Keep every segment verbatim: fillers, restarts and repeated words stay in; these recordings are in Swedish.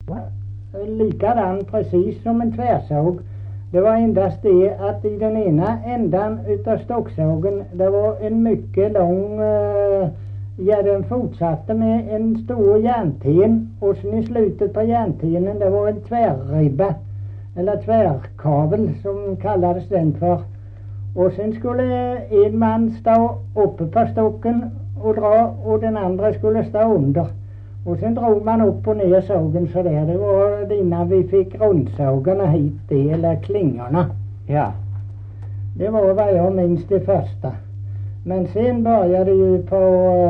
Likadan precis som en tvärsåg. Det var endast det att i den ena ändan utav stocksågen det var en mycket lång, uh, ja den fortsatte med en stor järnten och sen i slutet på järntenen det var en tvärribba eller tvärkavel som kallades den för. Och sen skulle en man stå uppe på stocken och dra och den andra skulle stå under. Och sen drog man upp och ner sågen så där. Det var innan vi fick rundsågarna hit det, eller klingorna. Ja. Det var vad jag minns det första. Men sen började ju på,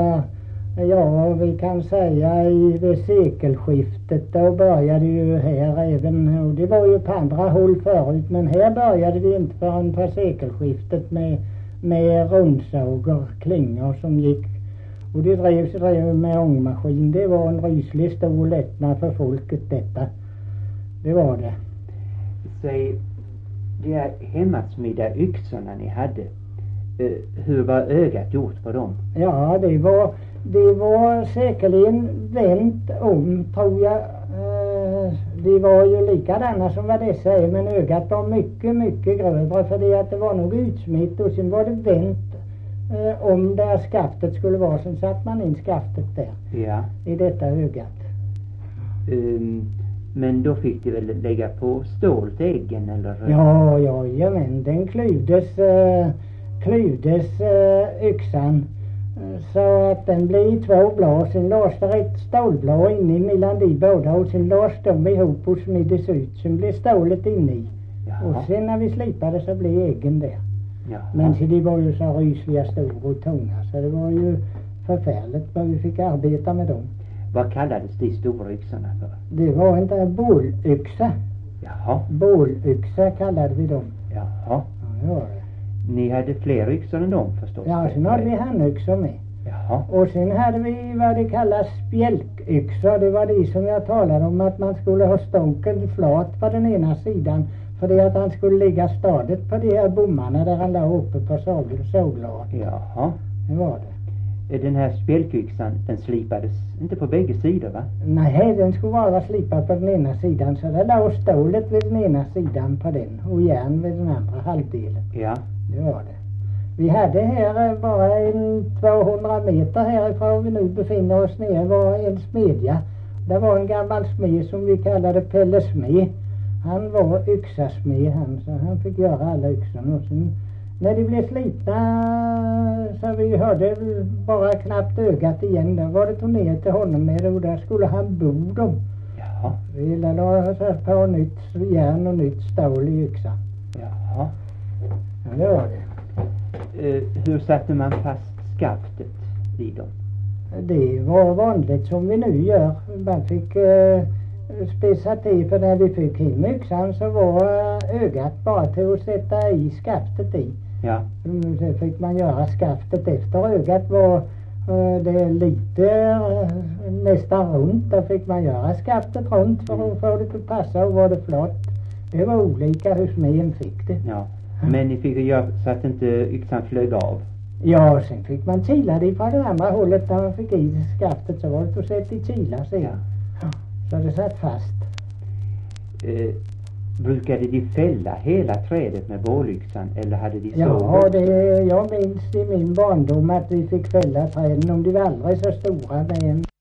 ja vi kan säga i det sekelskiftet. Då började ju här även, och det var ju på andra håll förut. Men här började det inte förrän på sekelskiftet med, med rundsågar, klingor som gick. Och det drevs drev med ångmaskin. Det var en ryslig stor lättnad för folket detta. Det var det. Säg, de här hemmasmidda yxorna ni hade. Uh, hur var ögat gjort på dem? Ja, det var, det var säkerligen vänt om tror jag. Uh, det var ju likadana som vad dessa är. Men ögat var mycket, mycket grövre. För det att det var nog utsmitt och sen var det vänt. Eh, om där skaftet skulle vara så satt man in skaftet där. Ja. I detta ögat. Um, men då fick du väl lägga på stål till äggen eller? Ja, ja, ja men den klyvdes, eh, klyvdes eh, yxan eh, så att den blev i två blad. Sen lades det ett stålblad inne i mellan de båda och sen lades de ihop och smiddes ut. Sen blev stålet inne i. Jaha. Och sen när vi slipade så blev äggen där. Jaha. Men så de var ju så rysliga stora och tunga så det var ju förfärligt vad vi fick arbeta med dem. Vad kallades de stora yxorna för? Det var inte bålyxa. Jaha. Bålyxa kallade vi dem. Jaha. Ja, det var det. Ni hade fler yxor än dem förstås? Ja, sen hade vi handyxor med. Jaha. Och sen hade vi vad det kallas spjälkyxor. Det var det som jag talade om att man skulle ha stånken flat på den ena sidan. För det att han skulle ligga stadigt på de här bommarna där han låg uppe på såglaget. Jaha. Det var det. Den här spjälkyxan, den slipades inte på bägge sidor va? Nej, den skulle vara slipad på den ena sidan. Så där låg stålet vid den ena sidan på den. Och järn vid den andra halvdelen. Ja. Det var det. Vi hade här bara en tvåhundra meter härifrån vi nu befinner oss nere var en smedja. Det var en gammal smed som vi kallade Pelle Smed. Han var yxasmed han, så han fick göra alla yxorna. Och sen när de blev slitna så vi hörde bara knappt ögat igen. Då var det tog ner till honom med och där skulle han bo dem. Jaha. Vi lade på nytt järn och nytt stål i yxan. Jaha. Ja, det var det. Uh, hur satte man fast skaftet i dem? Det var vanligt som vi nu gör. Man fick uh, spesa till för när vi fick hem yxan så var ögat bara till att sätta i skaftet i. Ja. Så fick man göra skaftet efter ögat var uh, det lite uh, nästan runt. Då fick man göra skaftet runt för att få det att passa och var det flott. Det var olika hur smeden fick det. Ja. Men ni fick göra så att inte yxan flög av? Ja, sen fick man kila det från det andra hållet när man fick i skaftet så var det att sätta i kila sen. Ja. Så det satt fast. Eh, brukade de fälla hela trädet med bålyxan eller hade de Ja, sågat? det, jag minns i min barndom att vi fick fälla träden om de var aldrig så stora med en